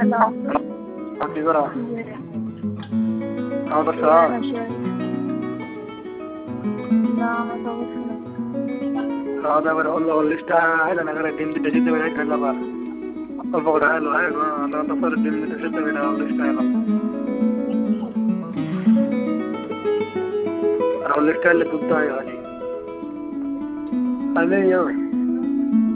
Hello. Oggi però, Yeah. non lo so. Yeah, sure. No, non so. Hadi böyle Allah Allah işte hala ne kadar dimdi de ciddi böyle kalla var. Allah bu da hala hala Allah da sonra dimdi de ciddi böyle Allah işte hala. Allah işte hala tuttu yani. Anne ya.